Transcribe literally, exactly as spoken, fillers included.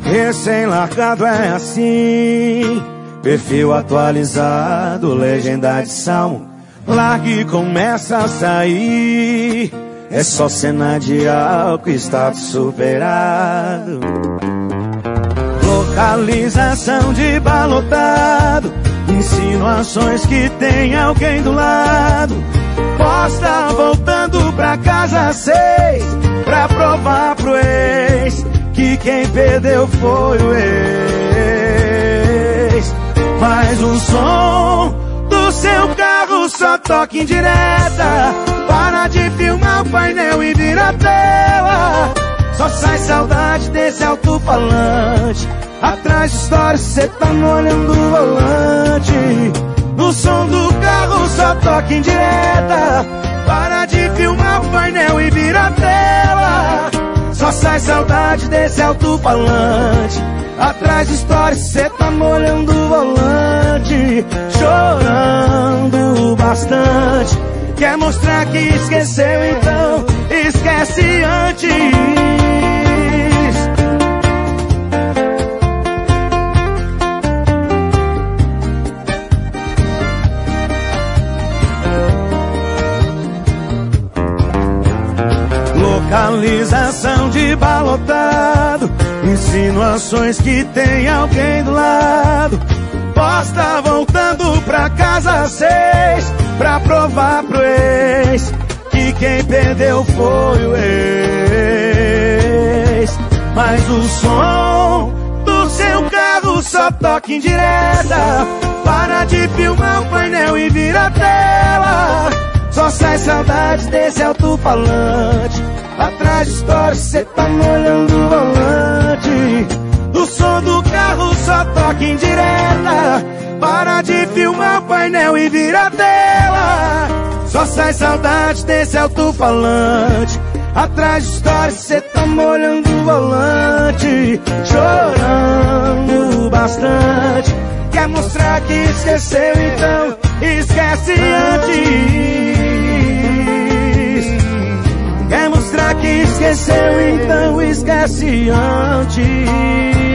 Recém-largado é assim, perfil atualizado, legenda de salmo. Larga e começa a sair, é só cena de álcool, status superado. Localização de balotado, insinuações que tem alguém do lado. Posta voltando pra casa às seis, pra provar pro ex que quem perdeu foi o ex. Mas o som do seu carro só toca em direta. Para de filmar o painel e vira a tela. Só sai saudade desse alto-falante. Atrás de histórias cê tá molhando o volante. No som do carro só toca em direta. Para de filmar o painel e vira a tela. Só sai saudade desse alto-falante. Atrás de histórias cê tá molhando o volante. Chorando bastante. Quer mostrar que esqueceu, então esquece antes. Localização de balotado, insinuações que tem alguém do lado. Posta voltando pra casa às seis, pra provar pro ex que quem perdeu foi o ex. Mas o som do seu carro só toca em direta. Para de filmar o painel e vira a tela. Só sai saudade desse alto-falante. Atrás de histórias cê tá molhando o volante. O som do carro só toca em direta. Para de filmar o painel e vira a tela. Só sai saudade desse alto-falante. Atrás de histórias cê tá molhando o volante. Chorando bastante. Quer mostrar que esqueceu, então esquece antes. Quer mostrar que esqueceu, então esquece antes.